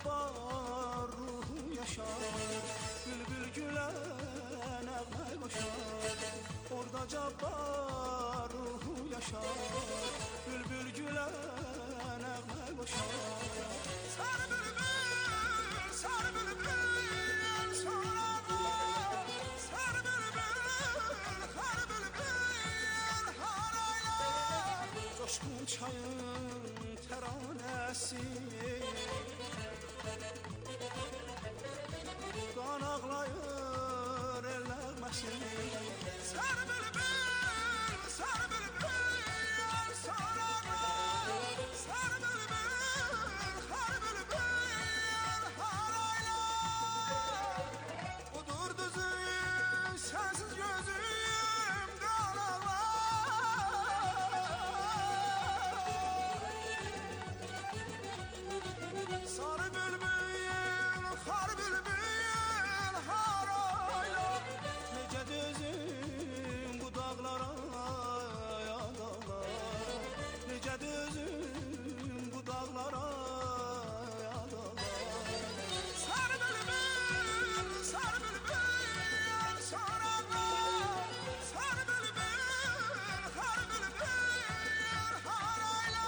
cabbar ruhu yaşar, bülbül güle nəğmə qoşar. Orada cabbar ruhu yaşar, bülbül güle nəğmə qoşar. Sarı bülbül, sarı bülbül sorana, sarı bülbül, sarı bülbül harayla. Coşkun çayın təranəsi, qan ağlayır elləməsin. Sarı bülbül, sarı bülbül sorana, sarı bülbül, sarı bülbül harayla. Budur düzüm, sensiz gözüm qan ağlar. Sarı bülbül, xar bülbül harayla. Necə düzüm bu dağlara ya dağlar, necə düzüm bu dağlara ya dağlar. Sarı bülbül, sarı bülbül sorana, sarı bülbül, xar bülbül harayla.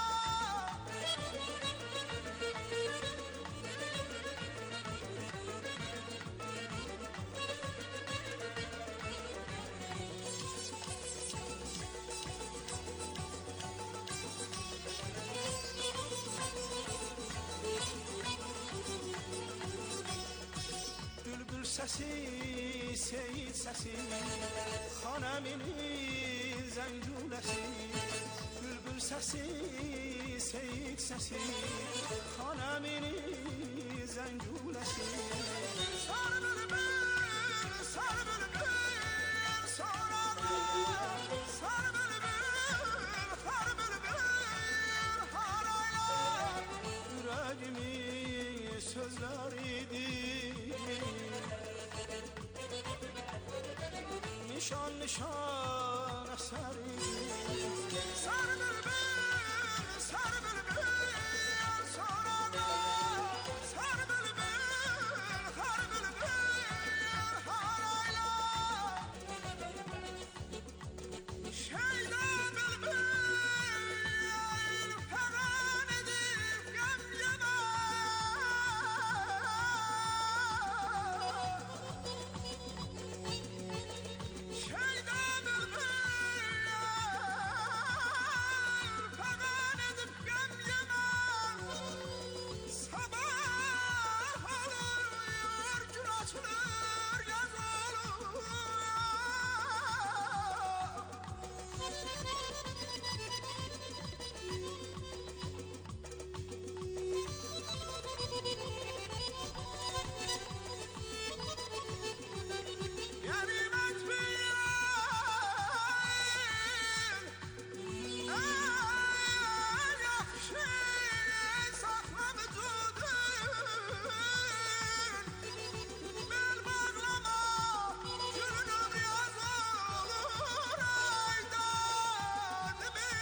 Bülbül səsi, seyid səsi, xanəminin zəngüləsi. Bülbül səsi, seyid səsi, xanəminin zəngüləsi. Sarı bülbül, sarı bülbül sorana, sarı bülbül, sarı bülbül harayla. Ürəgimin sözləridi, nişan nişan əsəri. Sarı bülbül, sarı bülbül sorana, sarı bülbül, sarı bülbül harayla. Şeyda bülbül fəğan edib qəm yemə. Şeyda bülbül fəğan edib qəm yemə. Sabah olur, gün açılır, yaz olur. Qənimət bil, ən yaxşı saxlamıcıdır. Bel bağlama, gülünün yaz olur, aydan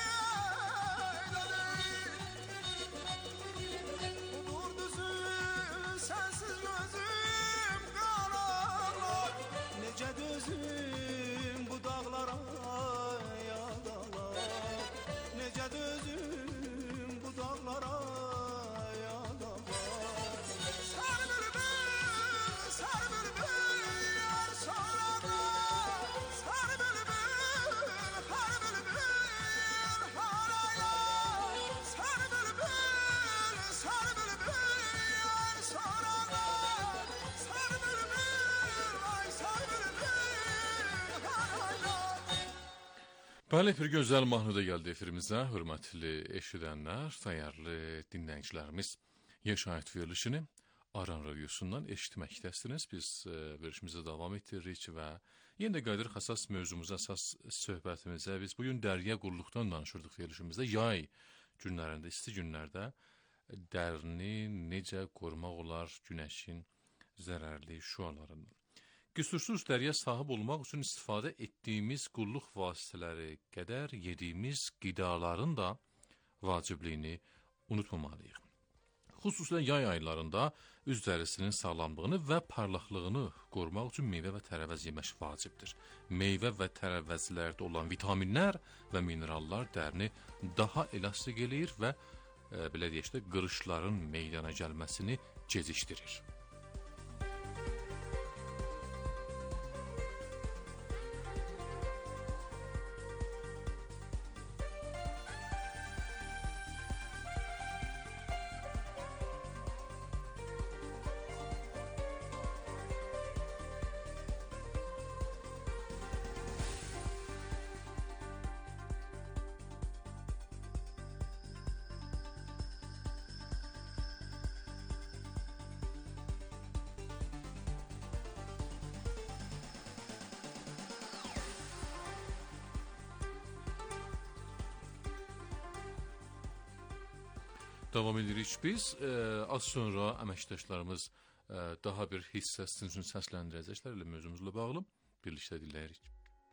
meydadır. Budur düzüm, sensiz gözüm qan ağlar. Necə düzüm bu dağlara ya dağlar, necə düzüm bu dağlara ya dağlar. Sarı bülbül, sarı bülbül sorana, sarı bülbül, sarı bülbül harayla. Sarı bülbül, sarı bülbül sorana, sarı bülbül, ay sarı bülbül harayla. Bəli, bir gözəl mahnıda gəldi efirimizə, hörmətli eşidənlər, dəyərli dinləyicilərimiz. Yaşayət verilişini Aran Radiosundan eşitməkdəsiniz. Biz verilişimizə davam etdiririk və yenə də qayıdırıq əsas mövzumuza, əsas söhbətimizə. Biz bugün dərya quruluqdan danışırdıq verilişimizdə. Yay günlərində, isti günlərdə dərini necə qorumaq olar günəşin zərərli şüalarından. Qüsursuz dərya sahib olmaq üçün istifadə etdiyimiz qulluq vasitələri qədər yediyimiz qidaların da vacibliyini unutmamalıyıq. Xüsusilə yay aylarında üz dərisinin sağlamlığını və parlaqlığını qorumaq üçün meyvə və tərəvəz yemək vacibdir. Meyvə və tərəvəzlərdə olan vitaminlər və minerallar dərini daha elastik eləyir və belə deyək də, qırışların meydana gəlməsini gecikdirir. Davam edirik biz. Az sonra əməkdaşlarımız daha bir hissə sizin üçün səsləndirəcəklər ilə mövzumuzla bağlı. Birlikdə dinləyirik.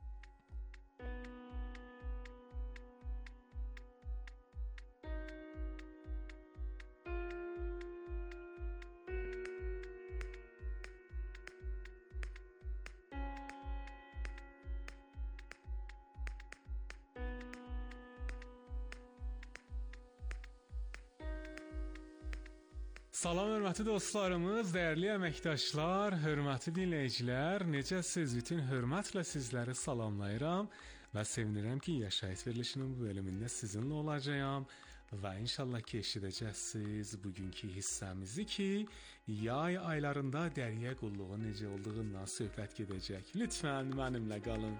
Salam hörmətli dostlarımız, dəyərli əməkdaşlar, hörmətli dinləyicilər, necəsiz? Bütün hörmətlə sizləri salamlayıram və sevinirəm ki, Yaşayış verilişinin bu bölümündə sizinlə olacağam və inşallah ki, eşidəcəksiniz bugünkü hissəmizi ki, yay aylarında dəriyə qulluğu necə olduğundan söhbət gedəcək. Lütfən mənimlə qalın.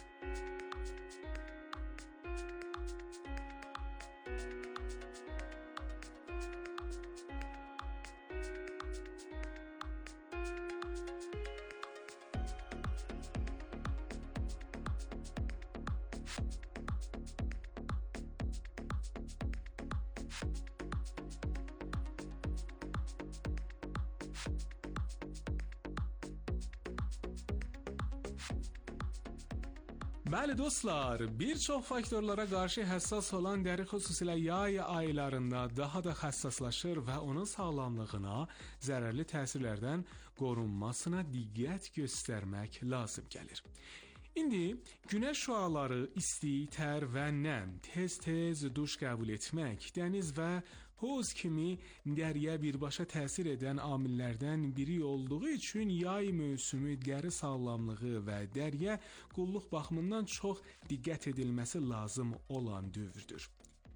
Bəli dostlar, bir çox faktorlara qarşı həssas olan dəri xüsusilə yay aylarında daha da həssaslaşır və onun sağlamlığına, zərərli təsirlərdən qorunmasına diqqət göstərmək lazım gəlir. İndi günəş şüaları, isti, tər və nəm, tez-tez duş qəbul etmək, dəniz və hovuz kimi dəriyə birbaşa təsir edən amillərdən biri olduğu üçün yay mövsümü dəri sağlamlığı və dəriyə qulluq baxımından çox diqqət edilməsi lazım olan dövrdür.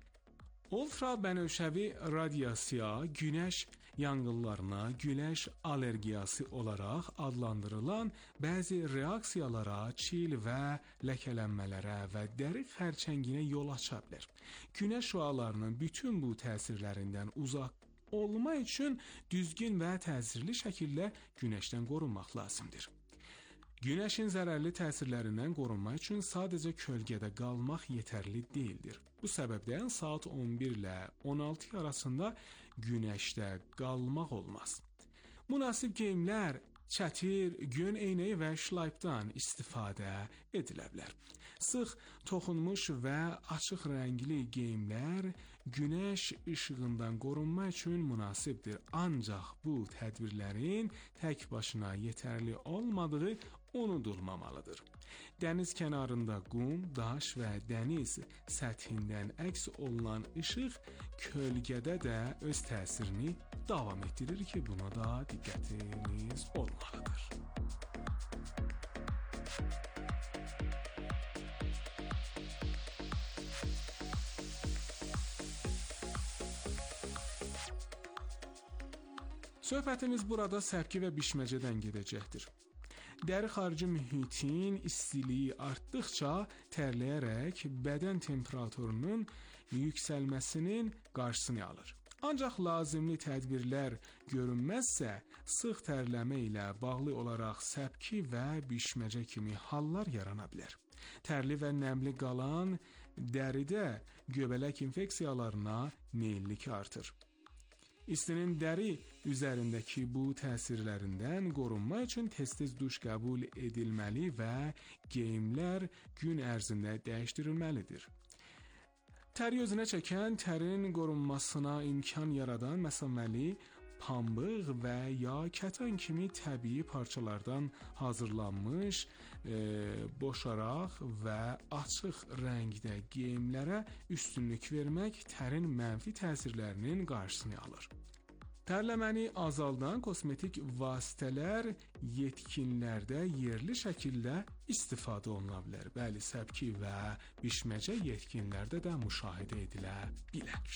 Ultra bənövşəvi radiasiya günəş yanğınlarına, günəş allergiyası olaraq adlandırılan bəzi reaksiyalara, çil və ləkələnmələrə və dəri xərçənginə yol aça bilər. Günəş şüalarının bütün bu təsirlərindən uzaq olmaq üçün düzgün və təsirli şəkildə günəşdən qorunmaq lazımdır. Günəşin zərərli təsirlərindən qorunmaq üçün sadəcə kölgədə qalmaq yetərli deyildir. Bu səbəbdən saat 11 ilə 16 arasında günəşdə qalmaq olmaz. Münasib geyimlər, çətir, gün eynəyi və şlaypdan istifadə edilə bilər. Sıx toxunmuş və açıq rəngli geyimlər günəş işığından qorunmaq üçün münasibdir. Ancaq bu tədbirlərin tək başına yetərli olmadığı unudulmamalıdır. Dəniz kənarında qum, daş və dəniz səthindən əks olunan işıq kölgədə də öz təsirini davam etdirir ki, buna da diqqətiniz olmalıdır. Söhbətimiz burada səpki və bişməcədən gedəcəkdir. Dəri xarici mühitin istiliyi artdıqca tərləyərək bədən temperaturunun yüksəlməsinin qarşısını alır. Ancaq lazımlı tədbirlər görünməzsə, sıx tərləmə ilə bağlı olaraq səpki və bişməcə kimi hallar yarana bilər. Tərli və nəmli qalan dəridə göbələk infeksiyalarına meyillik artır. İstinin dəri üzərindəki bu təsirlərindən qorunmaq üçün tez-tez duş qəbul edilməli və geyimlər gün ərzində dəyişdirilməlidir. Təri özünə çəkən, tərin qorunmasına imkan yaradan məsaməli, pambıq və ya kətan kimi təbii parçalardan hazırlanmış boşaraq və açıq rəngdə geyimlərə üstünlük vermək tərin mənfi təsirlərinin qarşısını alır. Tərləməni azaldan kosmetik vasitələr yetkinlərdə yerli şəkildə istifadə oluna bilər. Bəli, səpki və bişməcə yetkinlərdə də müşahidə edilə bilər.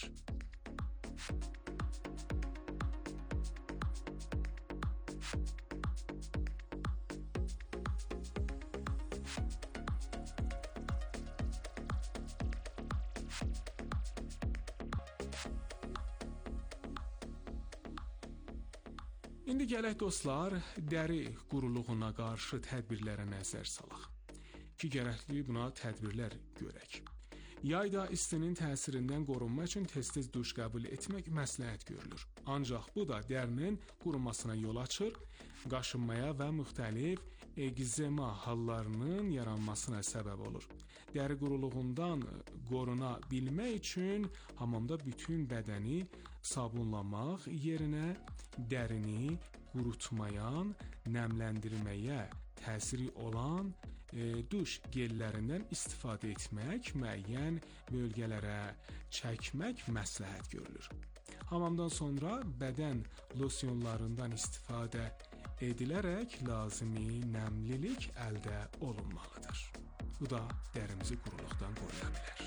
İndi gələk dostlar, dəri quruluğuna qarşı tədbirlərə nəzər salaq. Ki gərəkli buna tədbirlər görək. Yayda istinin təsirindən qorunmaq üçün tez-tez duş qəbul etmək məsləhət görülür. Ancaq bu da dərinin qurumasına yol açır, qaşınmaya və müxtəlif ekzema hallarının yaranmasına səbəb olur. Dəri quruluğundan qoruna bilmək üçün hamamda bütün bədəni sabunlamaq yerinə dərini qurutmayan, nəmləndirməyə təsiri olan duş gellərindən istifadə etmək, müəyyən bölgələrə çəkmək məsləhət görülür. Hamamdan sonra bədən losyonlarından istifadə edilərək lazımi nəmlilik əldə olunmalıdır. Bu da dərimizi quruluqdan qoruya bilər.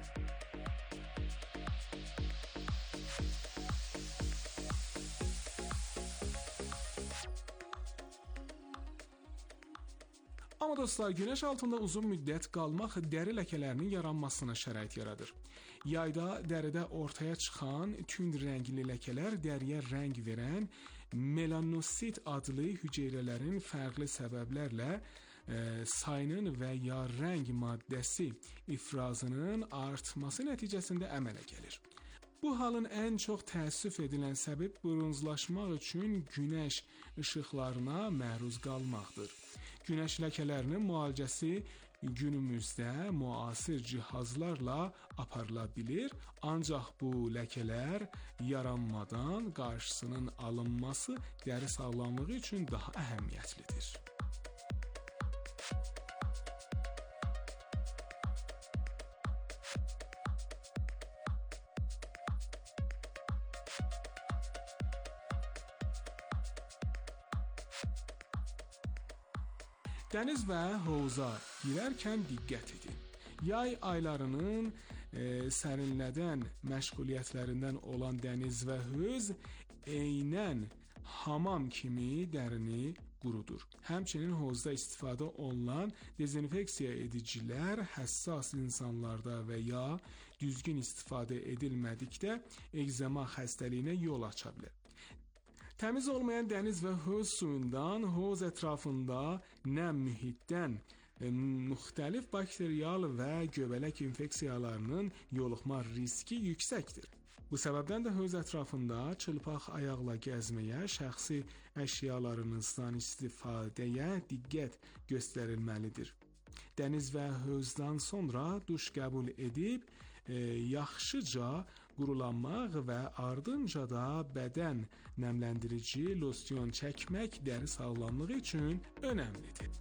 Amma dostlar, günəş altında uzun müddət qalmaq dəri ləkələrinin yaranmasına şərait yaradır. Yayda dəridə ortaya çıxan tünd rəngli ləkələr dəriyə rəng verən melanosit adlı hüceyrələrin fərqli səbəblərlə sayının və ya rəng maddəsi ifrazının artması nəticəsində əmələ gəlir. Bu halın ən çox təəssüf edilən səbəb bronzlaşmaq üçün günəş işıqlarına məruz qalmaqdır. Günəş ləkələrinin müalicəsi günümüzdə müasir cihazlarla aparıla bilir, ancaq bu ləkələr yaranmadan qarşısının alınması dəri sağlamlığı üçün daha əhəmiyyətlidir. Dəniz və hovuza girərkən diqqət edin. Yay aylarının sərinlədən məşğuliyyətlərindən olan dəniz və hovuz eynən hamam kimi dərini qurudur. Həmçinin hovuzda istifadə olunan dezinfeksiya edicilər həssas insanlarda və ya düzgün istifadə edilmədikdə ekzema xəstəliyinə yol aça bilər. Təmiz olmayan dəniz və hovuz suyundan hovuz ətrafında nəm mühitdən müxtəlif bakterial və göbələk infeksiyalarının yoluxma riski yüksəkdir. Bu səbəbdən də hovuz ətrafında çılpaq ayaqla gəzməyə, şəxsi əşyalarınızdan istifadəyə diqqət göstərilməlidir. Dəniz və hovuzdan sonra duş qəbul edib yaxşıca qurulanmaq və ardınca da bədən nəmləndirici losyon çəkmək dəri sağlamlığı üçün önəmlidir.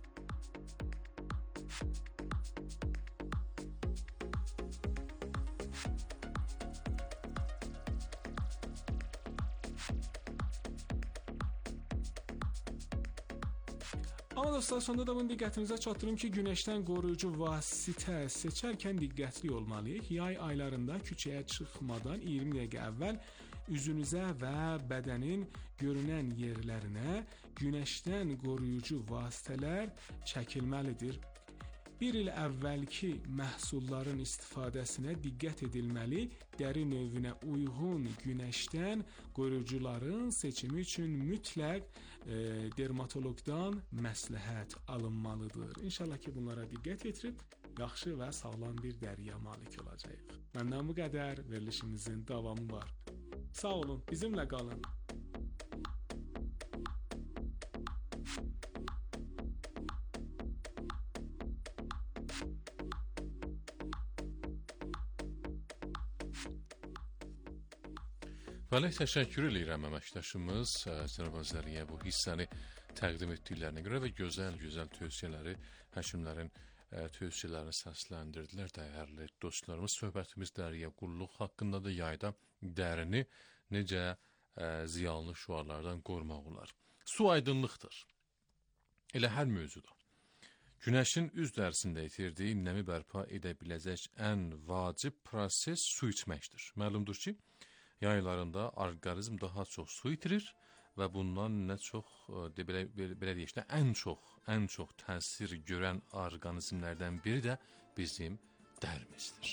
Amma dostlar, sonunda da bunu diqqətinizə çatdırım ki, günəşdən qoruyucu vasitə seçərkən diqqətli olmalıyıq. Yay aylarında küçəyə çıxmadan 20 dəqiqə əvvəl üzünüzə və bədənin görünən yerlərinə günəşdən qoruyucu vasitələr çəkilməlidir. Bir il əvvəlki məhsulların istifadəsinə diqqət edilməli, dəri növünə uyğun günəşdən qoruyucuların seçimi üçün mütləq dermatoloqdan məsləhət alınmalıdır. İnşallah ki, bunlara diqqət yetirib yaxşı və sağlam bir dəriyə malik olacağıq. Məndən bu qədər, verilişimizin davamı var. Sağ olun, bizimlə qalın. Bəli, təşəkkür edirəm əməkdaşımız cənab Azəriyə bu hissəni təqdim etdiklərinə görə və gözəl tövsiyələri, həkimlərin tövsiyələrini səsləndirdilər. Dəyərli dostlarımız, söhbətimiz dəriyə qulluq haqqındadır. Yayda dərini necə ziyanlı şüalardan qorumaq olar. Su aydınlıqdır. Elə hər mövzuda. Günəşin üz dərisində itirdiyi nəmi bərpa edə biləcək ən vacib proses su içməkdir. Məlumdur ki, yaylarında orqanizm daha çox su itirir və bundan nə çox, belə deyək də, ən çox təsir görən orqanizmlərdən biri də bizim dərimizdir.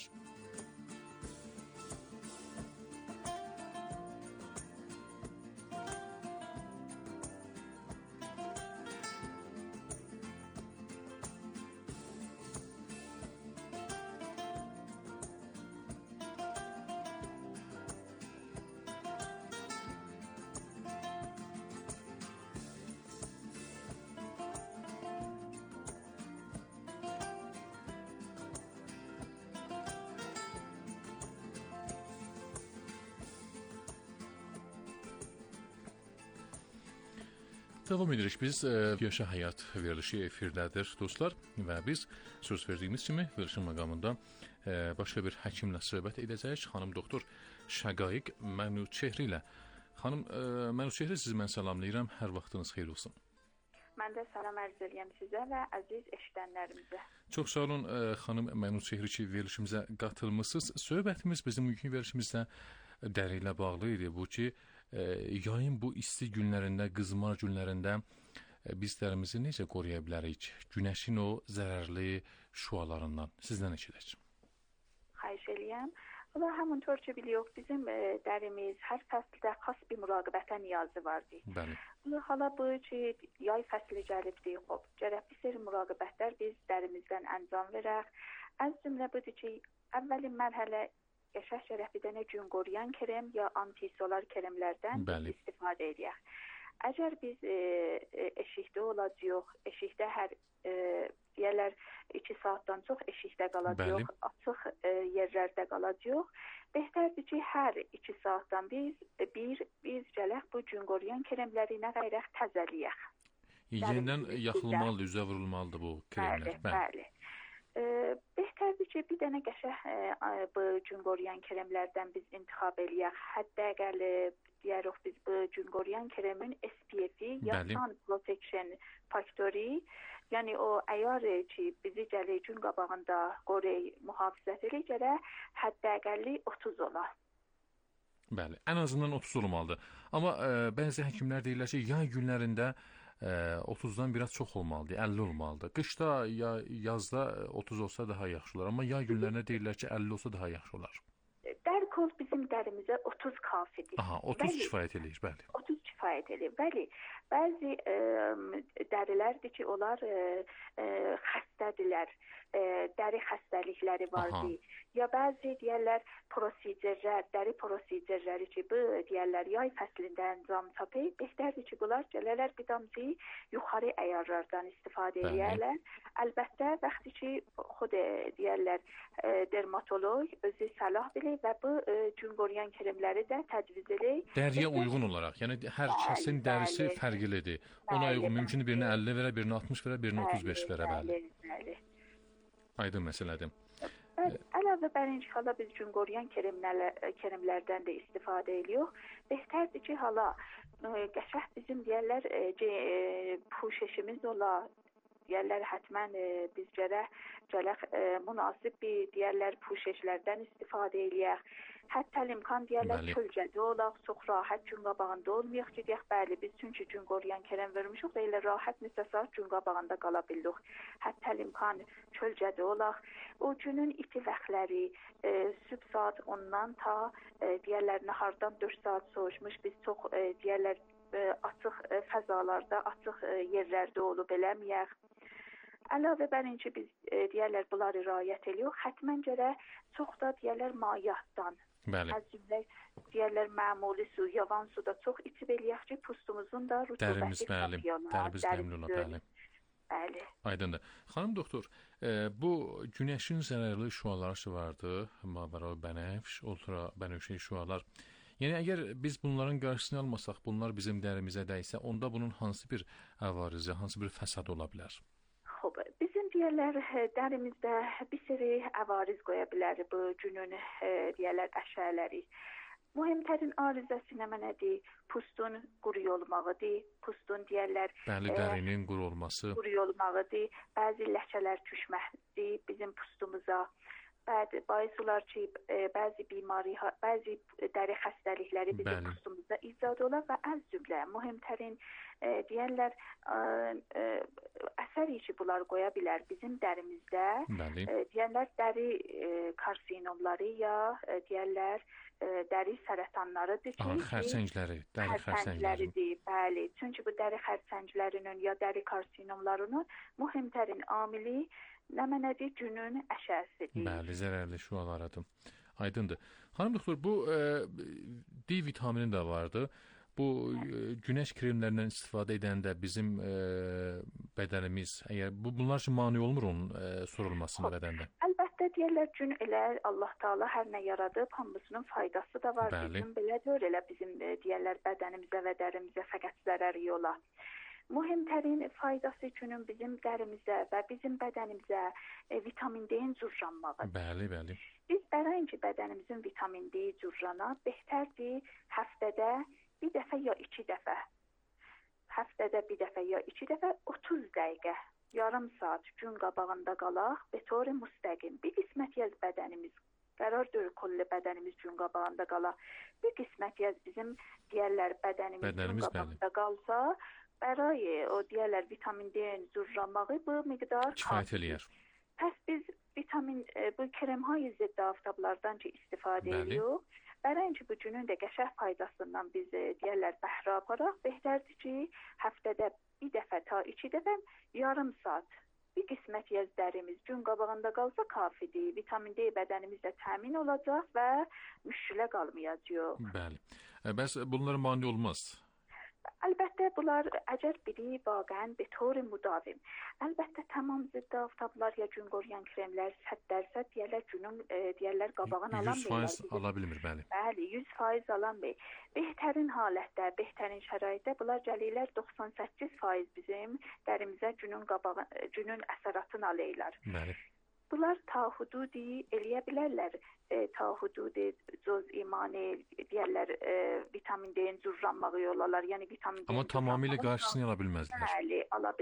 Davam edirik biz. Yaşa Həyat verilişi efirdədir dostlar və biz söz verdiyimiz kimi verilişin məqamında başqa bir həkimlə söhbət edəcəyik. Xanım doktor Şəqaiq Mənuçehri ilə. Xanım Mənuçehri, sizi mən salamlayıram. Hər vaxtınız xeyir olsun. Mən də salam ərz edirəm sizə və əziz eşidənlərimizə. Çox sağ olun xanım Mənuçehri ki, verilişimizə qatılmısınız. Söhbətimiz bizim bugünkü verilişimizdə dəri ilə bağlı idi. Bu ki, yayın bu isti günlərində, qızmar günlərində biz dərimizi necə qoruya bilərik? Günəşin o zərərli şüalarından. Sizdən eşidək. Xahiş eləyəm. Valla həməntor ki biliyoruz, bizim dərimiz hər fəsildə xas bir müraqibətə niyazı vardır. Bəli. Hala bu ki, yay fəsli gəlibdir, gərək bir seri müraqibətlər biz dərimizdən əncam verək. Az cümlə budur ki, əvvəlin mərhələ qəşəng gərək bir dənə gün qoruyan krem ya antisolar kremlərdən istifadə edək. Əgər biz eşikdə olacaq, eşikdə hər deyərlər 2 saatdan çox eşikdə qalacaq, açıq yerlərdə qalacaq. Behtərdir ki, hər 2 saatdan biz gələk bu gün qoruyan kremləri nə qayraq təzəliyək. Yenidən yaxılmalıdır, üzə vurulmalıdır bu kremlər. Bəli. Behtərdir ki, bir dənə qəşəng bu gün qoruyan kremlərdən biz intixab eləyək. Hətta əgər deyərik biz bu gün qoruyan kremin SPF-i ya Sun Protection Factory, yəni o əgər ki, bizi gəlir gün qabağında qoruy mühafizət eləyəcək, hətta əgərli 30 ola. Bəli, ən azından 30 olmalıdır. Amma bəzi həkimlər deyirlər ki, yay günlərində 30-dan biraz çox olmalıdır, 50 olmalıdır. Qışda ya yazda 30 olsa daha yaxşı olar. Amma yay günlərində deyirlər ki, 50 olsa daha yaxşı olar. Dərkol bizim dərimizə 30 kafidir. Aha, 30 kifayət edir, bəli. 30 kifayət edir, bəli. Bəzi dərilərdir ki, onlar xəstədirlər, dəri xəstəlikləri vardır. Ya bəzi deyərlər prosedurlar, dəri prosedurları ki, bu deyərlər yay fəslində əncam tapır. Behtərdir ki, bunlar gələrlər bir damcı yuxarı əyarlardan istifadə edərlər. Əlbəttə, vaxtı ki, xud deyərlər dermatolog özü səlah bilir və bu gün qoruyan kremləri də təcviz edir. Dəriyə uyğun olaraq, yəni hər kəsin dərisi fərqlidir. Ona uyğun mümkün birinə 50 verə, birinə 60 verə, birinə 35 verə, bəli. Aydın məsələdir. Əlavə bərinci hala biz gün qoruyan kremlərdən də istifadə edirik. Behtərdir ki, hala qəşəng bizim deyərlər puşeşimiz ola, deyərlər hətmən biz gərək münasib bir deyərlər puşeşlərdən istifadə edək. Hətta imkan deyərlər kölgədə olaq, çox rahat gün qabağında olmayaq ki, deyək, bəli, biz çünki gün qoruyan krem vermişik və elə rahat neçə saat gün qabağında qala bilirik. Hətta imkan kölgədə olaq. O günün iti vaxtları sübh saat 10-dan ta deyərlər nahardan 4 saat soğuşmuş biz çox deyərlər açıq fəzalarda, açıq yerlərdə olub eləməyək. Əlavə bərinci biz deyərlər bunları riayət edirik. Hətmən gərək çox da deyərlər mayyatdan. Az cümlə deyərlər məmuli su, yavan suda çox içib eləyək ki, pustumuzun da rutubəti bəli. Bəli. Aydındır. Xanım doktor, bu günəşin zərərli şüaları vardır. Mavera bənəfş, ultra bənövşəyi şüalar. Yəni əgər biz bunların qarşısını almasaq, bunlar bizim dərimizə dəysə, onda bunun hansı bir əvarizə, hansı bir fəsad ola bilər? Xoş, bizim deyirlər dərimizdə bir sürü əvariz qoya bilər bu günün deyirlər əşyaları. Mühümtərin arızəsi nədir? Pustun quru olmağıdır. Pustun deyirlər Bəli, dərinin quru olması. Quru olmağıdır. Bəzi ləkələr düşməkdir bizim pustumuza. Bəzi olar ki, bəzi bəzi dəri xəstəlikləri bizim pustumuzda icad olar və ən cümlə mühümtərin deyirlər əsər ki, bunlar qoya bilər bizim dərimizdə. Deyirlər dəri karsinomları ya deyirlər dəri sərətanlarıdır ki, xərçəngləri, dəri xərçəngləridir. Bəli, çünki bu dəri xərçənglərinin ya dəri karsinomlarının mühümtərin amili nədir? Günün əşyasıdır. Bəli, zərərli şüalarıdır. Aydındır. Xanım doktor, bu D vitamini də vardı. Bu günəş kremlərindən istifadə edəndə bizim bədənimiz, əgər bunlar üçün mane olmur onun sorulmasına bədəndə? Əlbəttə deyirlər gün elə Allah Taala hər nə yaradıb, hamısının faydası da var. Bizim belə deyil, elə bizim deyirlər bədənimizə və dərimizə fəqət zərər yola. Mühümtərin faydası günün bizim dərimizə və bizim bədənimizə vitamin D-nin cürranmağıdır. Bəli, bəli. Biz bərəncə bədənimizin vitamin D cürrana behterdir həftədə bir dəfə ya 2 dəfə. Həftədə bir dəfə ya 2 dəfə 30 dəqiqə, yarım saat gün qabağında qalaq, betor müstəqim. Bir qismət yaz bədənimiz qərar döyür kolli bədənimiz gün qabağında qalaq. Bir qismət yaz bizim deyirlər bədənimiz gün qabağında qalsa, bəraya o deyirlər vitamin D-nin cürranmağı bu miqdar kifayət eləyər. Pəs biz vitamin bu kremhay zidd aftablardan ki istifadə edirik. Bərəncə bu günün də qəşəng faydasından biz deyirlər bəhrə aparaq. Behterdir ki, həftədə bir dəfə ta 2 dəfə yarım saat bir qismət yaz dərimiz gün qabağında qalsa kafidir. Vitamin D bədənimizdə təmin olacaq və müşkülə qalmayacaq. Bəli. Bəs bunlar mane olmaz. Əlbəttə bunlar əgər biri vaqəən betor müdavim. Əlbəttə tamam zidd aftablar ya gün qoruyan kremlər 100% deyirlər günün deyirlər qabağını alan 100% ala bilmir, bəli. Bəli, 100% alan bey. Behtərin halətdə, behtərin şəraitdə bunlar gəlirlər 98% bizim dərimizə günün əsəratını alaylar. Bəli. Bunlar ta hududi eləyə bilərlər. Ta hududi cüz imani deyirlər vitamin D-nin cürranmağı yolalar. Yəni vitamin D. Amma tamamilə qarşısını ala bilməzlər. Bəli,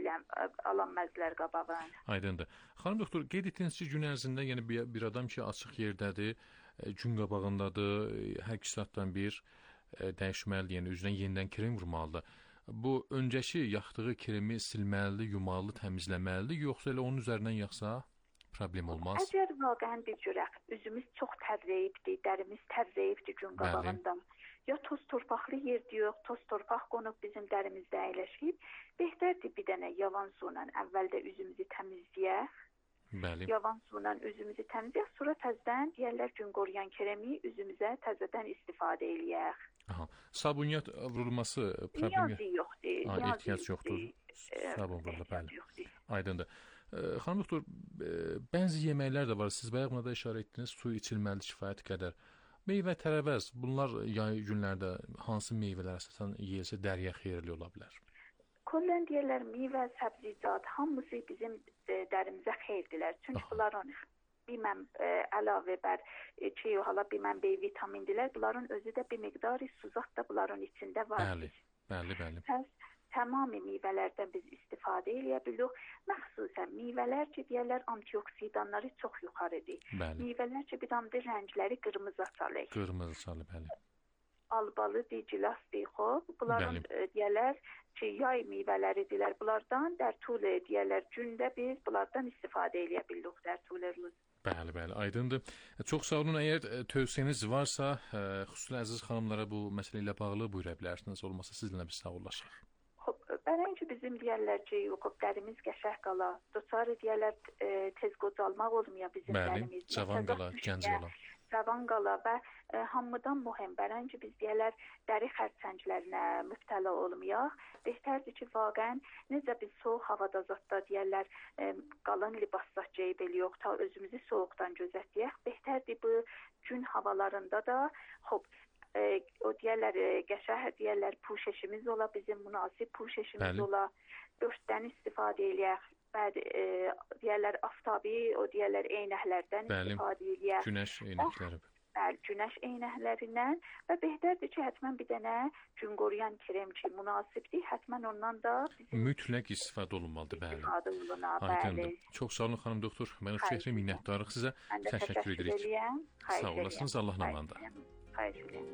alanməzlər qabağın. Aydındır. Xanım doktor, qeyd etdiniz ki, gün ərzində yəni bir adam ki açıq yerdədir, gün qabağındadır, hər 2 saatdan bir dəyişməlidir, yəni üzünə yenidən krem vurmalıdır. Bu öncəki yaxdığı kremi silməlidir, yumalıdır, təmizləməlidir, yoxsa elə onun üzərindən yaxsa problem olmaz? Əgər vaqəən bir görək, üzümüz çox tərləyibdir, dərimiz tərləyibdir gün qabağında. Ya toz torpaqlı yerdir yox, toz torpaq qonub bizim dərimizdə əyləşib, behtərdir bir dənə yavan sunan əvvəldə üzümüzü təmizləyək. Bəli. Yavan sunan üzümüzü təmizləyək, sonra təzədən deyirlər gün qoruyan kremi üzümüzə təzədən istifadə eləyək. Aha. Sabunyat vurulması problemi yoxdur. Ehtiyac yoxdur. Sabun vurulur, bəli. Aydındır. Xanım doktor, bəzi yeməklər də var. Siz bayaq buna da işarə etdiniz. Su içilməli kifayət qədər. Meyvə tərəvəz, bunlar yay günlərdə hansı meyvələr əsasən yeyilsə dəriyə xeyirli ola bilər? Kollən deyirlər meyvə, səbzicat hamısı bizim dərimizə xeyirdirlər. Çünki bunların bilməm əlavə bər ki, hala bilməm B vitamindirlər. Bunların özü də bir miqdarı suzat da bunların içində var. Bəli. Tamamı meyvələrdən biz istifadə edə bilirik. Məxsusən meyvələr ki, deyirlər antioksidanları çox yuxarıdır. Meyvələr ki, bir damda rəngləri qırmızı salır. Qırmızı salır, bəli. Albalıdır, gilasdır, xoş. Bunların deyirlər ki, yay meyvələridirlər. Bunlardan dərtule deyirlər gündə biz bunlardan istifadə edə bilirik dərtulerimiz. Bəli, aydındır. Çox sağ olun. Əgər tövsiyəniz varsa, xüsusilə əziz xanımlara bu məsələ ilə bağlı buyura bilərsiniz. Olmasa sizinlə biz sağollaşaq. Bərəncə bizim deyərlər ki, yoxub dərimiz qəşəng qala, doçarı deyərlər tez qocalmaq olmuyor bizim dərimiz. Bəli, cavan qala, gənc qala. Cavan qala və hamıdan mühüm, bərəncə biz deyərlər dəri xərçənglərinə mübtəla olmayaq. Behtərdir ki, vaqən necə biz soğuk havada zatda deyərlər qalan libaslar geyib eləyox, ta özümüzü soğuqdan gözətləyək. Behtərdir bu gün havalarında da o deyərlər qəşəng deyərlər puşeşimiz ola, bizim münasib puşeşimiz Bəli. ola. 4-dən istifadə eləyək. Bəzi deyərlər aftabi, o deyərlər eynəklərdən Bəli. istifadə eləyək. Günəş eynəkləri. Bəli, günəş eynəklərindən və behtərdir ki, həttəmən bir dənə gün qoruyan krem ki, münasibdir. Həttəmən ondan da bizim Mütləq istifadə olunmalıdır, bəli. istifadə oluna, Aydındır. bəli. Çox sağ olun xanım doktor. Mən Xahiş ürəkli minnətdarıq sizə. Mən də Təşəkkür edirik. edirəm. Sağ olasınız, Allah namanda. Xahiş edirəm.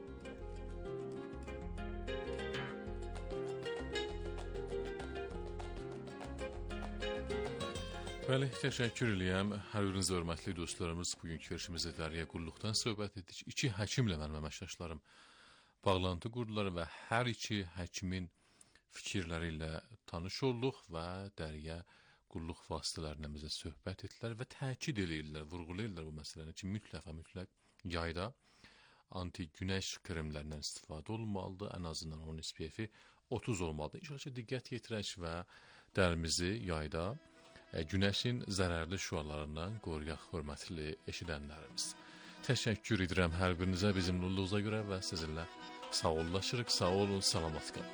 Bəli, təşəkkür eləyəm. Hər biriniz hörmətli dostlarımız, bugünkü verilişimizdə Dərya Qulluqdan söhbət etdik. 2 həkimlə mənim əməkdaşlarım bağlantı qurdular və hər iki həkimin fikirləri ilə tanış olduq və Dərya Qulluq vasitələrindən bizə söhbət etdilər və təkid edirlər, vurğulayırlar bu məsələni ki, mütləq yayda anti-günəş kremlərindən istifadə olunmalıdır. Ən azından onun SPF-i 30 olmalıdır. İnşallah diqqət yetirək və dərimizi yayda günəşin zərərli şüalarından qoruyaq, hörmətli eşidənlərimiz. Təşəkkür edirəm hər birinizə bizimlə olduğunuza görə və sizinlə sağollaşırıq. Sağ olun, salamat qalın.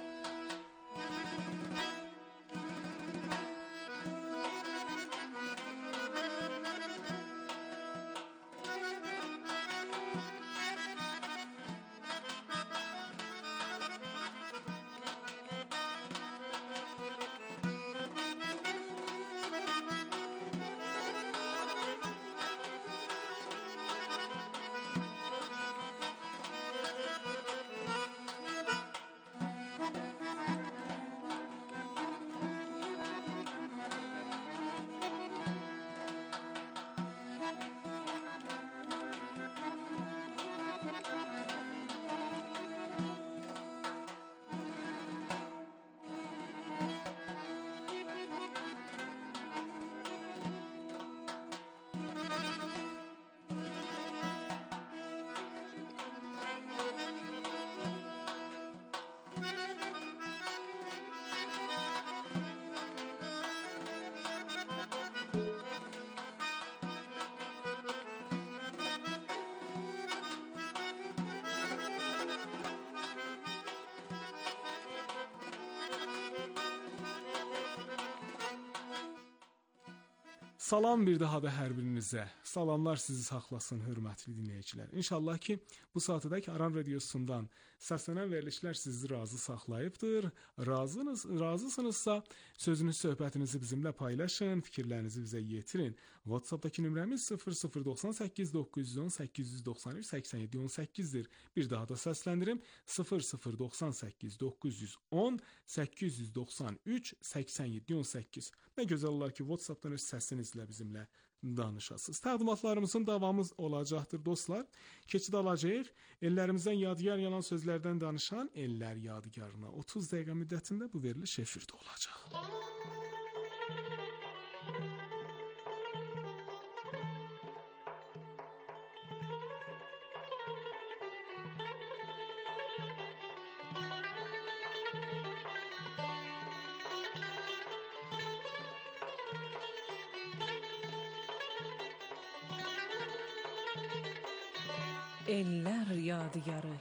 Salam bir daha da hər birinizə. Salamlar sizi saxlasın, hörmətli dinləyicilər. İnşallah ki, bu saatədək Aran radiosundan səslənən verilişlər sizi razı saxlayıbdır. Razısınızsa sözünüz, söhbətinizi bizimlə paylaşın, fikirlərinizi bizə yetirin. WhatsAppdakı nömrəmiz 0098 910 893 87 18-dir. Bir daha da səsləndirim. 0098 910 893 87 18. Nə gözəl olar ki, WhatsAppdan öz səsinizlə bizimlə danışasınız. Təqdimatlarımızın davamı olacaqdır dostlar. Keçid alacağıq. Ellərimizdən yadigar yalan sözlərdən danışan Ellər Yadigarına 30 dəqiqə müddətində bu veriliş efirdə olacaq. Ellər yadigarı.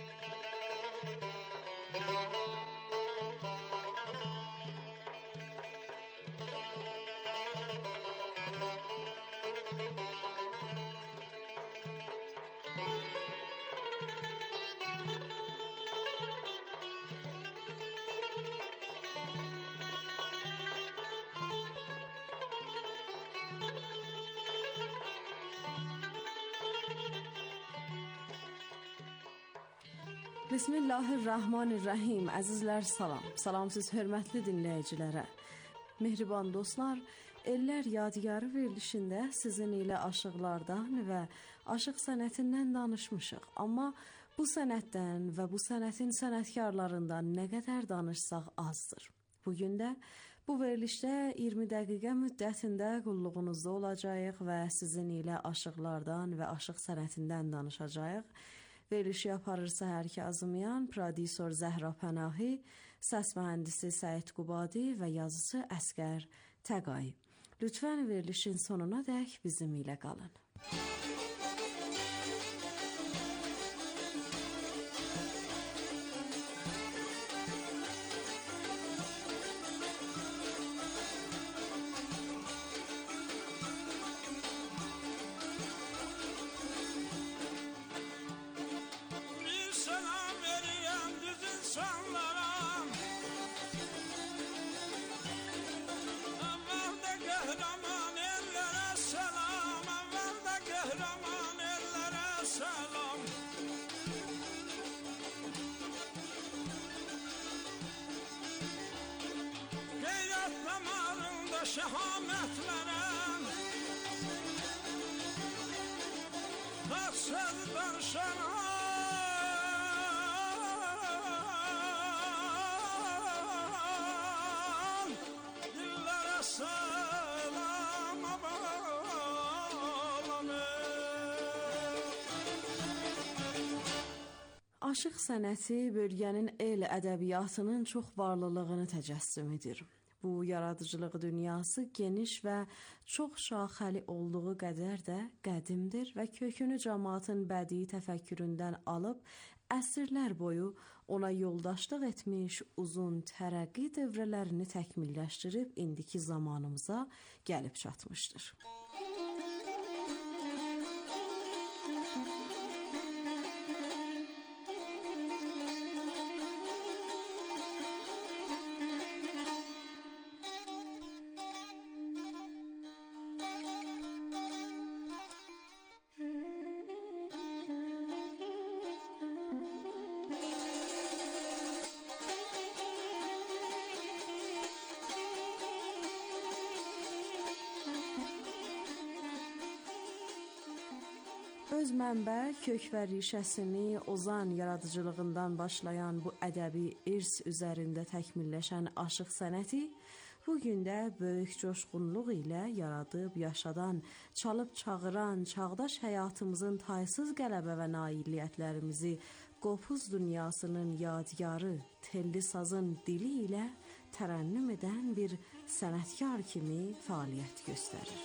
Bismillahirrahmanirrahim. Əzizlər salam. Salamsız hörmətli dinləyicilərə. Mehriban dostlar, Ellər Yadigarı verilişində sizin ilə aşıqlardan və aşıq sənətindən danışmışıq. Amma bu sənətdən və bu sənətin sənətkarlarından nə qədər danışsaq azdır. Bugün də bu verilişdə 20 dəqiqə müddətində qulluğunuzda olacağıq və sizin ilə aşıqlardan və aşıq sənətindən danışacağıq. Verilişi aparırsa Hər Kazımyan, prodüser Zəhra Pənahi, səs mühəndisi Səid Qubadi və yazıcı Əsgər Təqay. Lütfən verilişin sonuna dək bizim ilə qalın. insanlara evvelde kahraman ellere selam, evvelde kahraman ellere selam. Qeyrət damarında şəhamət verən haq söz danışan dillərə selam abalam. Aşıq sənəti bölgənin el ədəbiyyatının çox varlılığını təcəssüm edir. Bu yaradıcılıq dünyası geniş və çox şaxəli olduğu qədər də qədimdir və kökünü cəmaatın bədii təfəkküründən alıb əsrlər boyu ona yoldaşlıq etmiş uzun tərəqqi dövrələrini təkmilləşdirib indiki zamanımıza gəlib çatmışdır. Öz mənbə, kök və rişəsini ozan yaradıcılığından başlayan bu ədəbi irs üzərində təkmilləşən aşıq sənəti bugün də böyük coşqunluq ilə yaradıb yaşadan, çalıb çağıran çağdaş həyatımızın taysız qələbə və nailiyyətlərimizi qopuz dünyasının yadigarı telli sazın dili ilə tərənnüm edən bir sənətkar kimi fəaliyyət göstərir.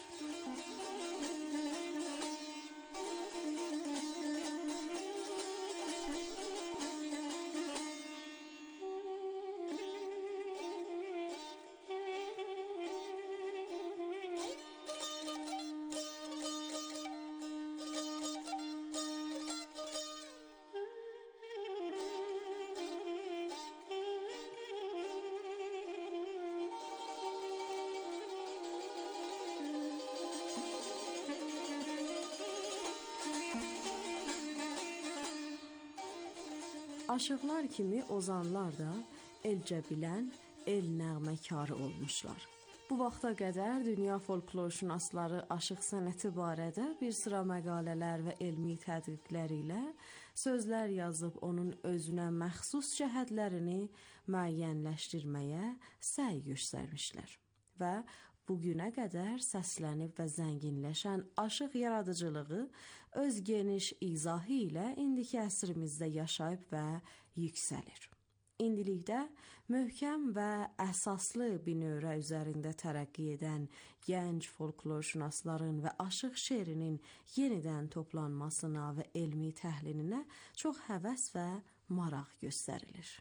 Aşıqlar kimi ozanlar da elcə bilən, el nəğməkarı olmuşlar. Bu vaxta qədər dünya folklorşünasları aşıq sənəti barədə bir sıra məqalələr və elmi tədqiqlər ilə sözlər yazıb onun özünə məxsus cəhətlərini müəyyənləşdirməyə səy göstərmişlər və bugünə qədər səslənib və zənginləşən aşıq yaradıcılığı öz geniş izahı ilə indiki əsrimizdə yaşayıb və yüksəlir. İndilikdə möhkəm və əsaslı binövrə üzərində tərəqqi edən gənc folklorşünasların və aşıq şeirinin yenidən toplanmasına və elmi təhlilinə çox həvəs və maraq göstərilir.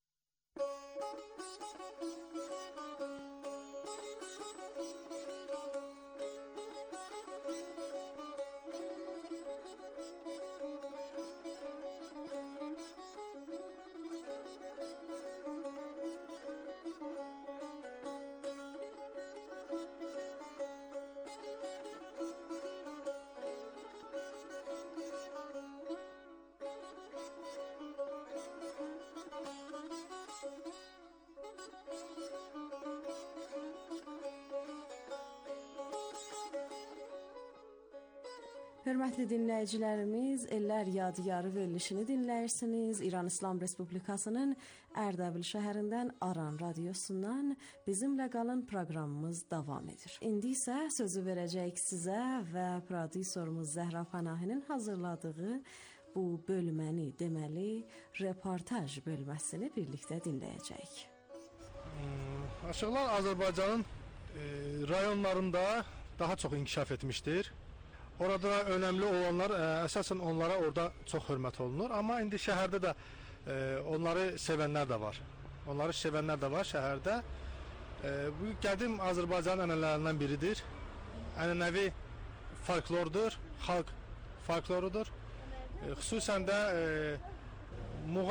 Hörmətli dinləyicilərimiz, Ellər Yadigarı verilişini dinləyirsiniz. İran İslam Respublikasının Ərdəbil şəhərindən Aran radiosundan bizimlə qalın proqramımız davam edir. İndi isə sözü verəcəyik sizə və prodüserimiz Zəhra Pənahinin hazırladığı bu bölməni, deməli, reportaj bölməsini birlikdə dinləyəcəyik. Aşıqlar Azərbaycanın rayonlarında daha çox inkişaf etmişdir. Orada önəmli olanlar, əsasən onlara orada çox hörmət olunur. Amma indi şəhərdə də onları sevənlər də var. Onları sevənlər də var şəhərdə. Bu qədim Azərbaycanın ənənələrindən biridir. Ənənəvi folklordur, xalq folklorudur. Xüsusən də muğan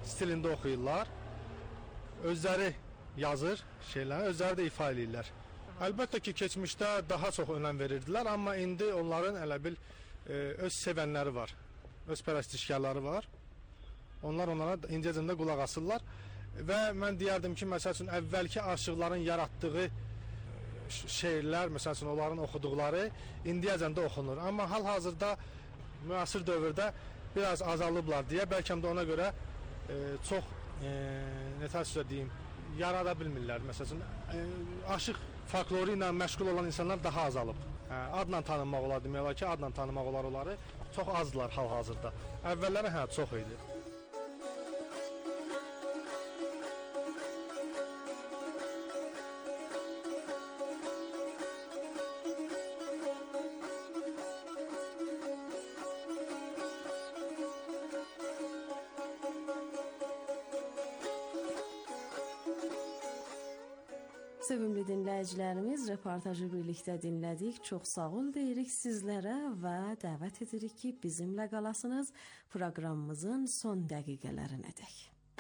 stilində oxuyurlar. Özləri yazır şeyləri, özləri də ifa edirlər. Əlbəttə ki, keçmişdə daha çox önəm verirdilər, amma indi onların elə bil öz sevənləri var, öz pərəstişkarları var. Onlar onlara indiyəcən də qulaq asırlar və mən deyərdim ki, məsəl üçün əvvəlki aşıqların yaratdığı şeirlər, məsəl üçün onların oxuduqları indiyəcən də oxunur. Amma hal-hazırda müasir dövrdə biraz azalıblar deyə, bəlkə də ona görə çox nətər sözə deyim, yarada bilmirlər. Məsəl üçün aşıq folkloru ilə məşğul olan insanlar daha azalıb. Adla tanınmaq olar, demək olar ki, adla tanımaq olar onları. Çox azdılar hal-hazırda. Əvvəlləri çox idi. Sevimli dinləyicilərimiz, reportajı birlikdə dinlədik. Çox sağ ol deyirik sizlərə və dəvət edirik ki, bizimlə qalasınız proqramımızın son dəqiqələrinədək.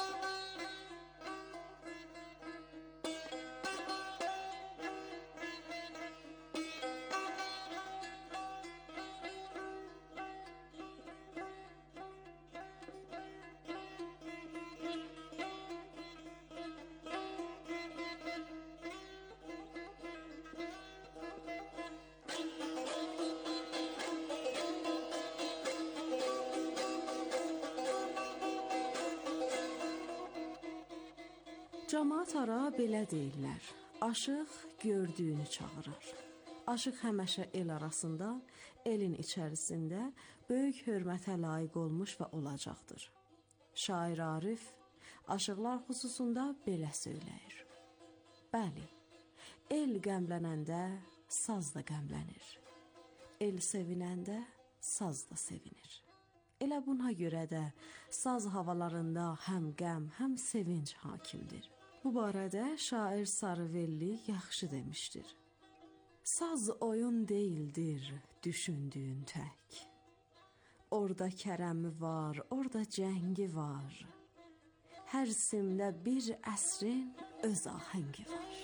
Camaat ara belə deyirlər, aşıq gördüyünü çağırır. Aşıq həmişə el arasında, elin içərisində böyük hörmətə layiq olmuş və olacaqdır. Şair Arif, aşıqlar xüsusunda belə söyləyir. Bəli, el qəmlənəndə saz da qəmlənir. El sevinəndə saz da sevinir. Elə buna görə də saz havalarında həm qəm, həm sevinç hakimdir. Bu barədə şair Sarıvelli yaxşı demişdir. Saz oyun deyildir, düşündüyün tək. Orada kərəmi var, orada cəngi var. Hər simdə bir əsrin öz ahəngi var.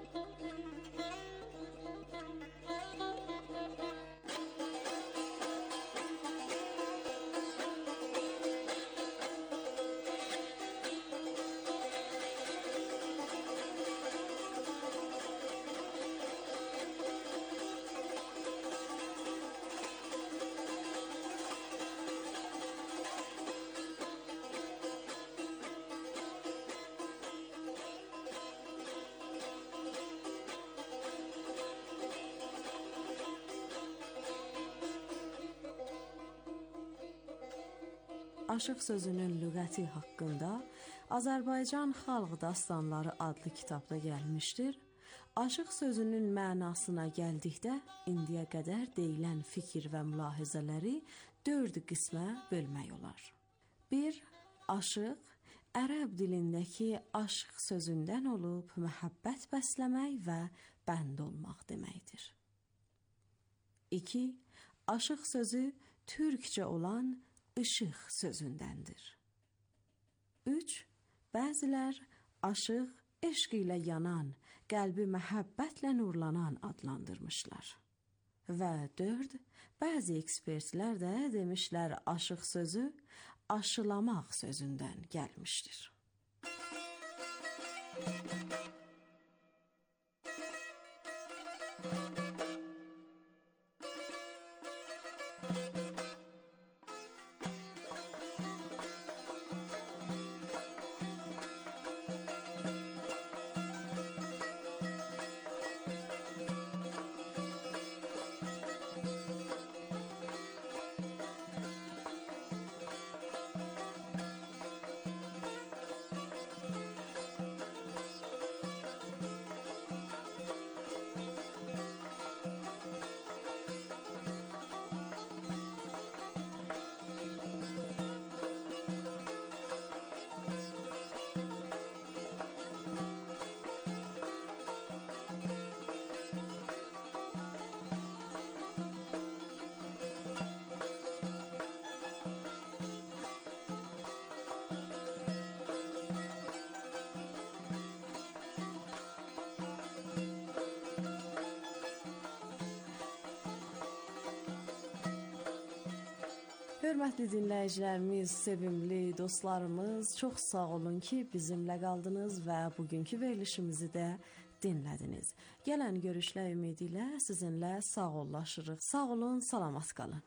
Aşıq sözünün lüğəti haqqında Azərbaycan Xalq Dastanları adlı kitabda gəlmişdir. Aşıq sözünün mənasına gəldikdə indiyə qədər deyilən fikir və mülahizələri 4 qismə bölmək olar. 1. Aşıq ərəb dilindəki aşıq sözündən olub məhəbbət bəsləmək və bənd olmaq deməkdir. 2. Aşıq sözü türkcə olan işıq sözündəndir. 3. Bəzilər aşıq eşq ilə yanan, qəlbi məhəbbətlə nurlanan adlandırmışlar. Və 4. Bəzi ekspertlər də demişlər aşıq sözü aşılamaq sözündən gəlmişdir. Hörmətli dinləyicilərimiz, sevimli dostlarımız, çox sağ olun ki, bizimlə qaldınız və bugünkü verilişimizi də dinlədiniz. Gələn görüşlər ümidi ilə sizinlə sağollaşırıq. Sağ olun, salamat qalın.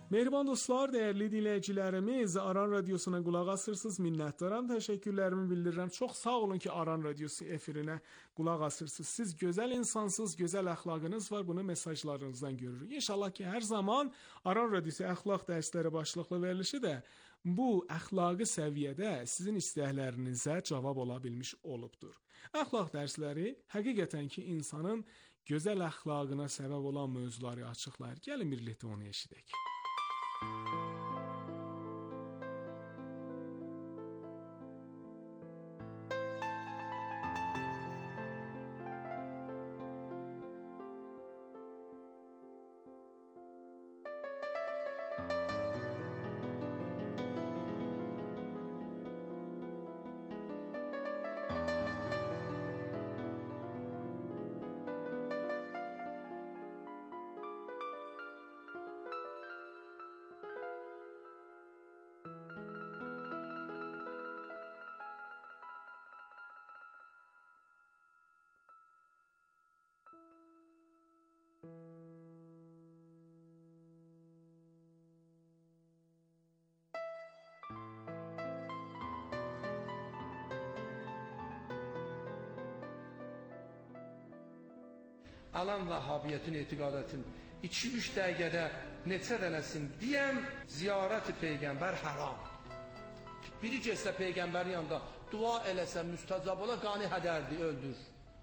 Mehriban dostlar, dəyərli dinləyicilərimiz, Aran Radiosuna qulaq asırsınız. Minnətdaram, təşəkkürlərimi bildirirəm. Çox sağ olun ki, Aran Radiosu efirinə qulaq asırsınız. Siz gözəl insansınız, gözəl əxlaqınız var. Bunu mesajlarınızdan görürük. İnşallah ki, hər zaman Aran Radiosu əxlaq dərsləri başlıqlı verilişi də bu əxlaqi səviyyədə sizin istəklərinizə cavab ola bilmiş olubdur. Əxlaq dərsləri həqiqətən ki, insanın gözəl əxlaqına səbəb olan mövzuları açıqlayır. Gəlin birlikdə onu eşidək. Alan Vəhhabiyyətin etiqadətin 2-3 dəqiqədə neçə dənəsin deyəm, ziyarət-i Peyğəmbər haram. Biri getsə Peyğəmbərin yanında dua eləsə, müstəcab ola, qani hədərdi, öldür.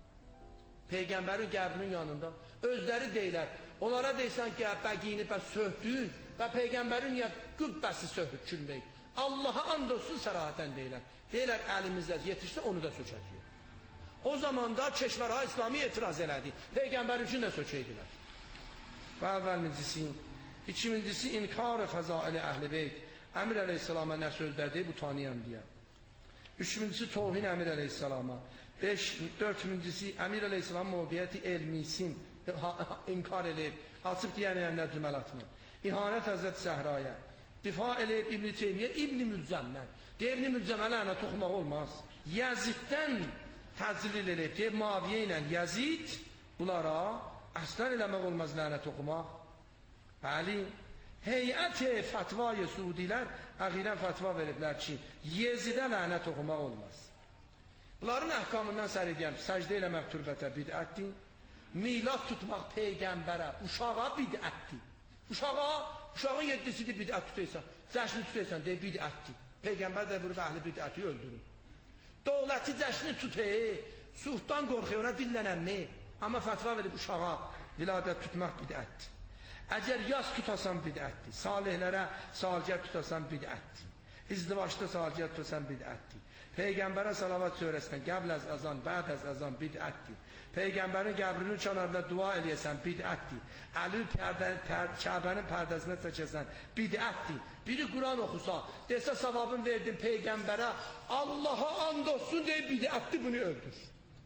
Peyğəmbərin qəbrinin yanında özləri deyilər, onlara deysən ki, bəqiyini bəs söhdün və Peyğəmbərin niyə qübbəsi söhükülmək. Allaha and olsun sərahətən deyilər. Deyilər, əlimizdə yetişsə onu da sökəcəyik. O zaman da Keşvərha İslami etiraz elədi. Peyğəmbər üçün də sökəydilər. Və əvvəlmincisi, ikincisi inkar-ı fəzaili əhl-i beyt. Əmir əleyhissalama nə söz dedi, bu tanıyam deyə. Üçüncüsü tohin Əmir əleyhissalama. Dördüncüsü Əmir əleyhissalam mövdiyyəti elmisin inkar edib, açıb deyənəyənlər cüməlatını. İhanət Həzrət Səhraya. Difa edib İbn-i Teymiyyə, İbn-i Müzzəmmən. İbn-i Müzzəmmənə toxumaq olmaz. Yaziddən təzlil edib, deyib Muaviyyə ilə Yazid, bunlara əslər eləmək olmaz lənət oxumaq. Bəli, heyət-i fətvayı Suudilər əqilən fətva veriblər ki, Yezidə lənət oxumaq olmaz. Bunların əhkamından sər edəyəm, səcdə eləmək türbətə bidətdir, milad tutmaq Peyğəmbərə, uşağa bidətdir. Uşağın 7-sidir bidət tutaysan, cəşni tutaysan, deyib bidətdir. Peyğəmbər də vurub əhli bidəti öldürür. Dövləti cəşni tut, suhdan qorxuyor, ona dillənənmi? Amma fətva verib uşağa, viladət tutmaq bidətdir. Əgər yaz tutasan bidətdir, salihlərə salgər tutasan bidətdir, izdivaçda salgər tutasan bidətdir, Peyğəmbərə salavat söyləsən, qəbl əz əzan, bəd əz əzan bidətdir, Peyğəmbərin qəbrinin kənarında dua eləyəsən bidətdir, Əli Kəbənin pərdəsinə çəkəsən bidətdir. Biri Quran oxusa, desə savabın verdin Peyğəmbərə, Allaha and olsun deyib bidətdir, bunu öldür.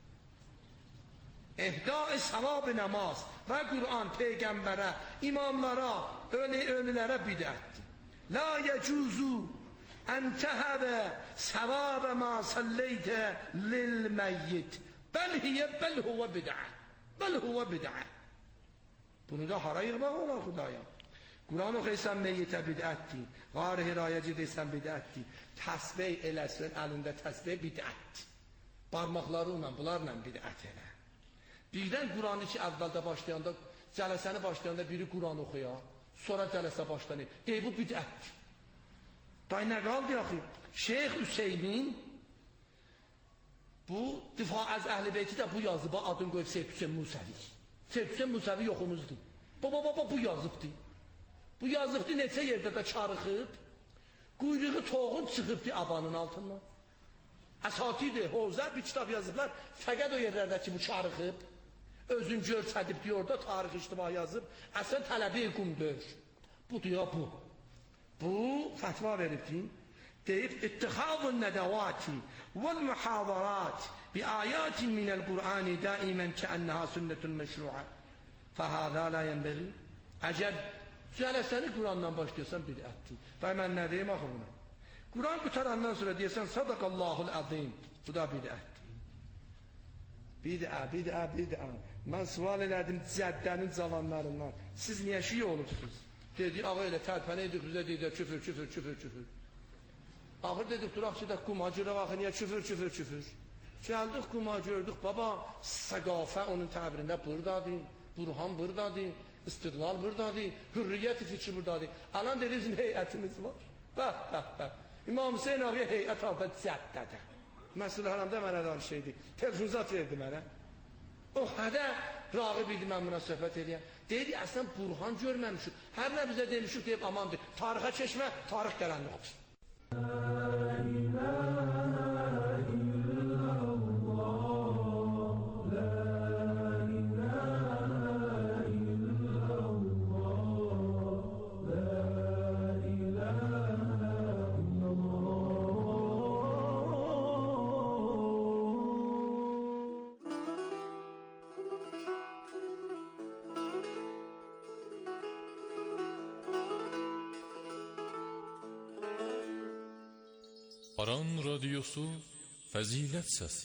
İhda-i savab-ı namaz və Quran Peyğəmbərə, imamlara, ölülərə bidətdir. La yecuzu ən təhəvə savab-ı ma salleytə lil-məyyid. Bəl huvə bidət. Bəl huvə bidət. Bunu da hara yığmaq olar Xudaya? Quran oxuysan meyyitə bidətdir. Qar-ı hirayəcə deysən bidətdir. Təsbih eləsin, əlində təsbih bidətdir. Barmaqları ilə, bunlarla bidət elə. Birdən Quranı ki, əvvəldə başlayanda, cələsəni başlayanda biri Quran oxuya, sonra cələsə başlanır. Bu bidətdir. Day nə qaldı yaxı? Şeyx Hüseynin bu difa az əhl-i beyti də bu yazıba adını qoyub Seyyid Hüseyin Musəvi. Seyyid Hüseyin Musəvi yoxumuzdur. Baba bu yazıbdır. Bu yazıbdır neçə yerdə də çarıxıb, quyruğu toğun çıxıbdır abanın altından. Əsatidir, Hovzər bir kitab yazıblar, fəqət o yerlərdə ki bu çarıxıb, özün görsədib diyor da tarix ictima yazıb, əsən tələbi qumdur. Bu diyor bu. Bu fətva veribdir. deyib ittihadun nedavati vel muhadarat bi ayatin minel Kur'ani daimen keannaha sünnetun meşru'a fehâzâ la yenbegî. Əgər cəlsəni Kur'an'dan başlıyorsan bid'attir. Və mən nə deyim axı buna? Kur'an qutarandan sonra deyəsən sadaqallahul azim. Bu da bid'attir. Bid'a. Mən sual elədim cəddənin cavanlarından. Siz niyə şiə olubsunuz? Dedi, ağa elə tərpənəydik, bizə deyir, küfür, küfür, küfür, küfür. Ağır dedik, duraq ki, quma görə baxı, niyə küfür, küfür, küfür. Gəldik quma, gördük, baba, səqafə onun təbirində buradadır, Burhan buradadır, İstiqlal buradadır, hürriyyət fikri buradadır. Alan dedi, bizim heyətimiz var. Bəh, bəh, bəh. İmam Hüseyin ağaya heyət aldı cəddədə. Məsələ haramda mənə danışıydı. Telefizat verdi mənə. O hədə rağib idi mən buna söhbət edəyəm. Deyir, əslən Burhan görməmişik. Hər nə bizə demişik deyib, amandır. Tarixə keçmə, tarix gələnli olsun. Aran Radyosu Fəzilət Səsi.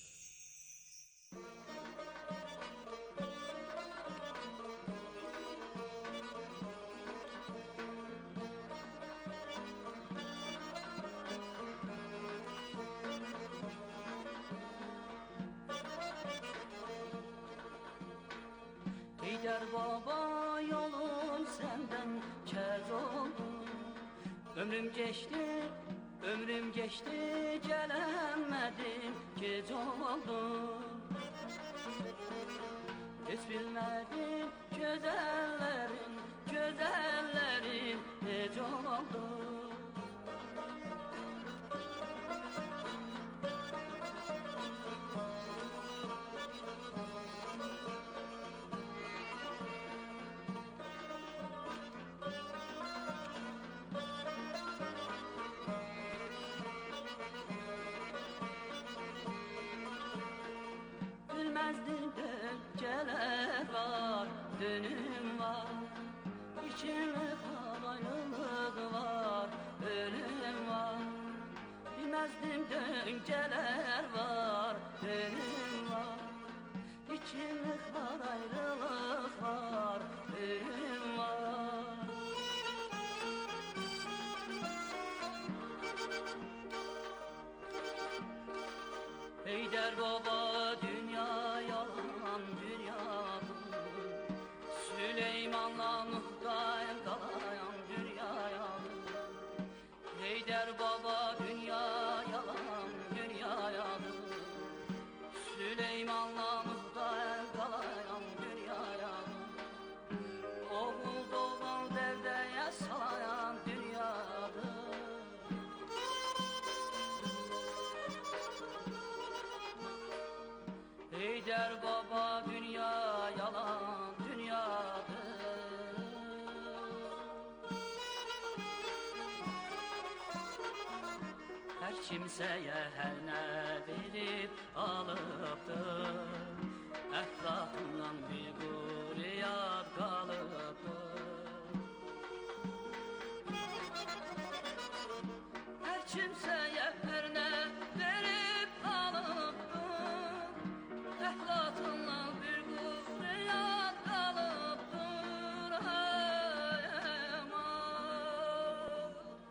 Heydər baba yolun səndən kəz oldu. Ömrüm geçti gelemedim, gec oldu. Hiç bilmedim güzellerin nece oldu. Geceler var, dönüm var, içimde ayrılık var, ölüm var. Bilmezdim dönceler var, dönüm var, içimde ayrılık var, ölüm var. Heydər baba dünya yalan dünyadır, Süleymanla Nuh'dan kalayan dünyayadır. Heydər baba dünya yalan dünyayadır, Süleymanla Nuh'dan kalayan dünyayadır. Oğul doğal devdeye salayan dünyadır. Heydər baba dünya yalan dünyadır. Her kimseye her ne verip alıptır, etrafından bir kuriyat kalıptır. Her kimseye her ne verip alıptır, ehlatından bir kuriyat kalıptır. Hey aman.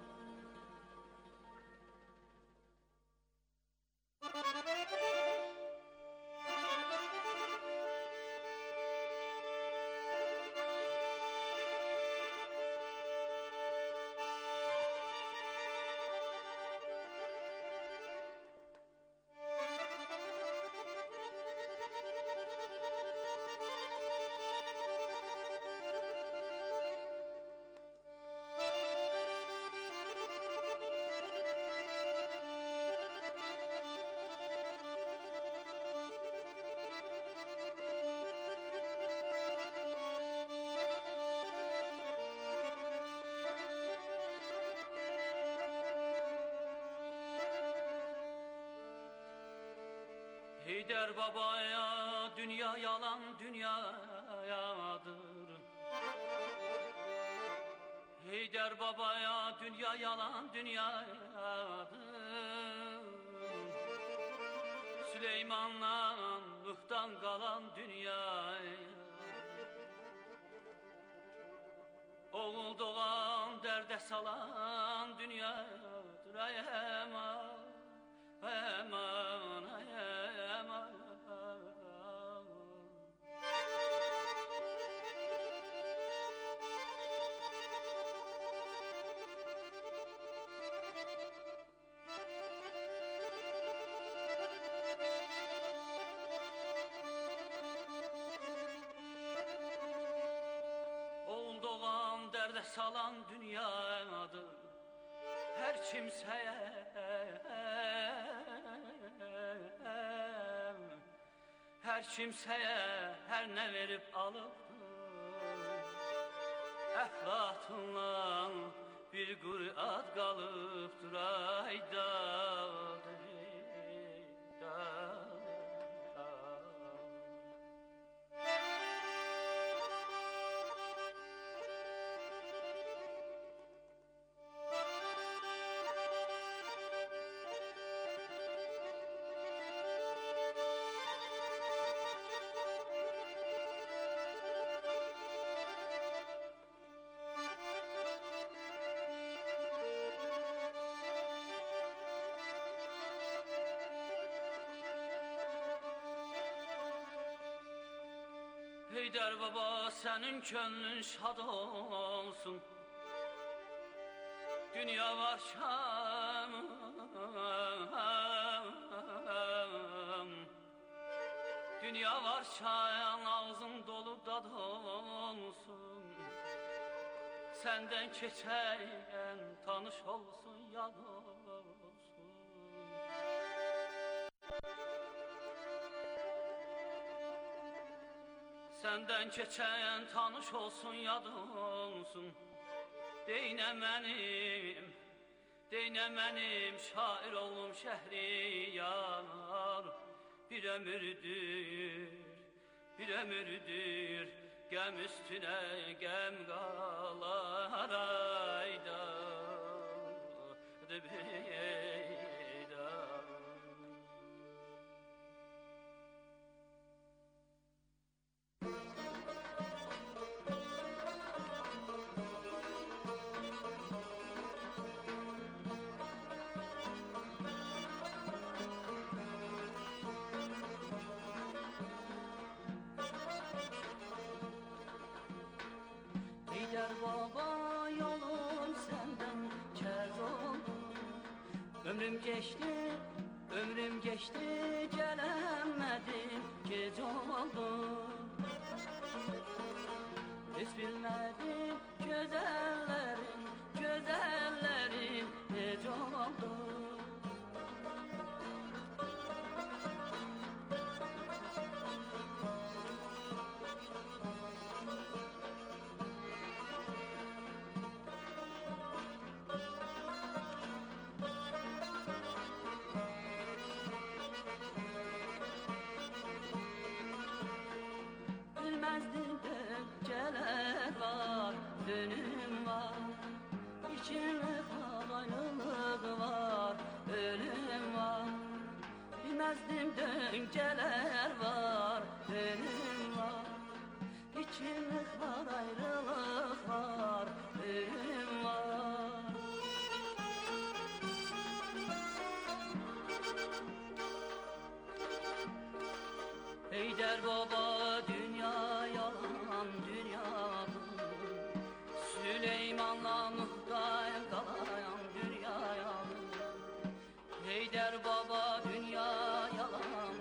Heydər babaya dünya yalan dünyayadır. Heydər babaya dünya yalan dünyayadır. Süleymanla Nuh'tan kalan dünyaya. Oğul doğan derde salan dünyadır. Ay aman, ay aman, ay aman. Oğul doğan derde salan dünyadır. Her kimseye, her kimseye her ne verip alıpdır. Eflatunla bir Kur'an kalıptır. Aydadır, aydadır. Heydər baba senin könlün şad olsun. Dünya varşam, dünya varşam ağzın dolu dad olsun. Senden keçen tanış olsun, yad olsun. Senden keçen tanış olsun, yad olsun. Deyne mənim şair olum Şəhriyar. Bir ömürdür gəm üstüne gəm qalar ayda. Heydər baba yolum senden kez oldu. Ömrüm geçti gelemedim, gec oldu. Hiç bilmedim güzellerin gec oldu. Bilmezdim geceler var, dönüm var. İçimde ayrılık var, ölüm var. Bilmezdim geceler var, dönüm var. İçimde ayrılık var, ölüm var. Heydər baba dünya yalan dünyadır. Süleymanla muhtayım kalayan dünya yalan. Heydər baba